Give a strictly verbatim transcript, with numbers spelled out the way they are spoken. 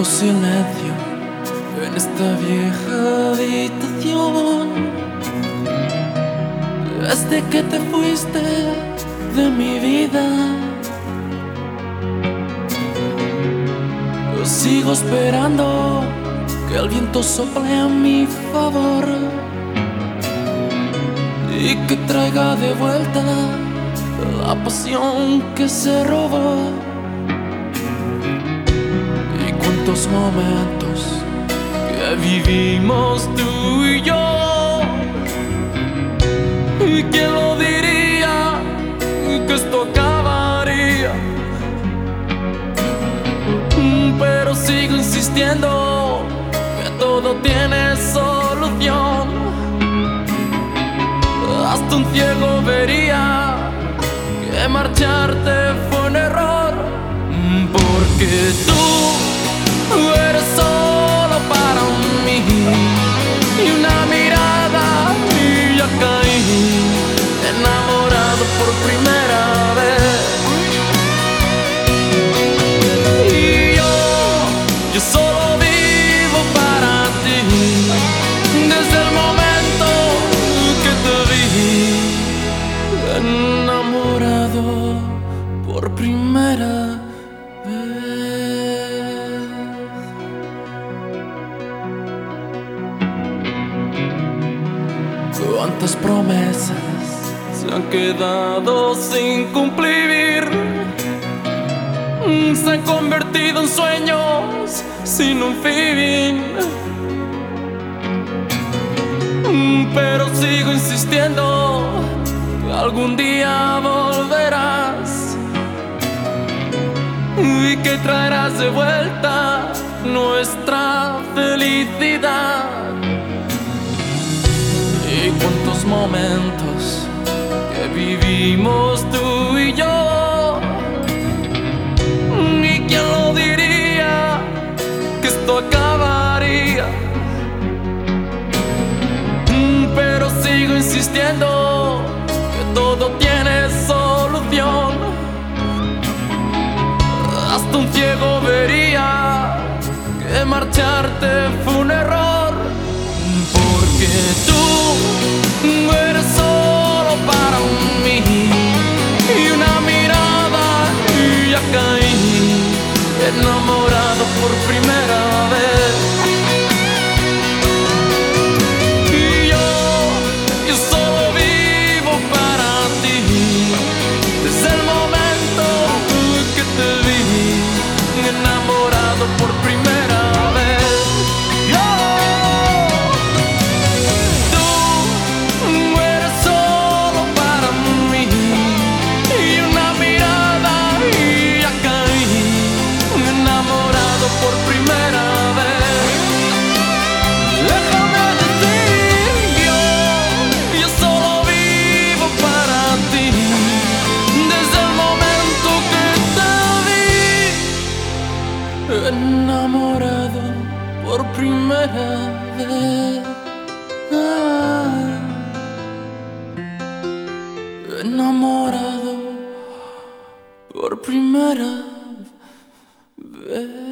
Cuánto silencio en esta vieja habitación. Desde que te fuiste de mi vida, yo sigo esperando que el viento sople a mi favor y que traiga de vuelta la pasión que se robó. Y cuántos momentos que vivimos tú y yo, y quién lo diría que esto acabaría. Pero sigo insistiendo que todo tiene solución. Hasta un ciego vería que marcharte fue un error, porque tú eres solo para mí, y una mirada y ya caí enamorado por primera vez. Y yo, yo solo vivo para ti, desde el momento que te vi enamorado por primera vez. Cuántas promesas se han quedado sin cumplir, se han convertido en sueños sin un fin. Pero sigo insistiendo que algún día volverás y que traerás de vuelta nuestra felicidad. Y cuántos momentos que vivimos tú y yo, y quién lo diría que esto acabaría. Pero sigo insistiendo que todo tiene solución. Hasta un ciego vería que marcharte fue un error, porque tú eres solo para mí, y una mirada y ya caí enamorado por primera vez. Y yo, yo solo vivo para ti, desde el momento que te vi enamorado por primera vez. Yo, tú eres solo para mí, y una mirada y ya caí enamorado por primera vez. Déjame decir, yo, yo solo vivo para ti, desde el momento que te vi enamorado por primera vez. Ah, enamorado por primera vez.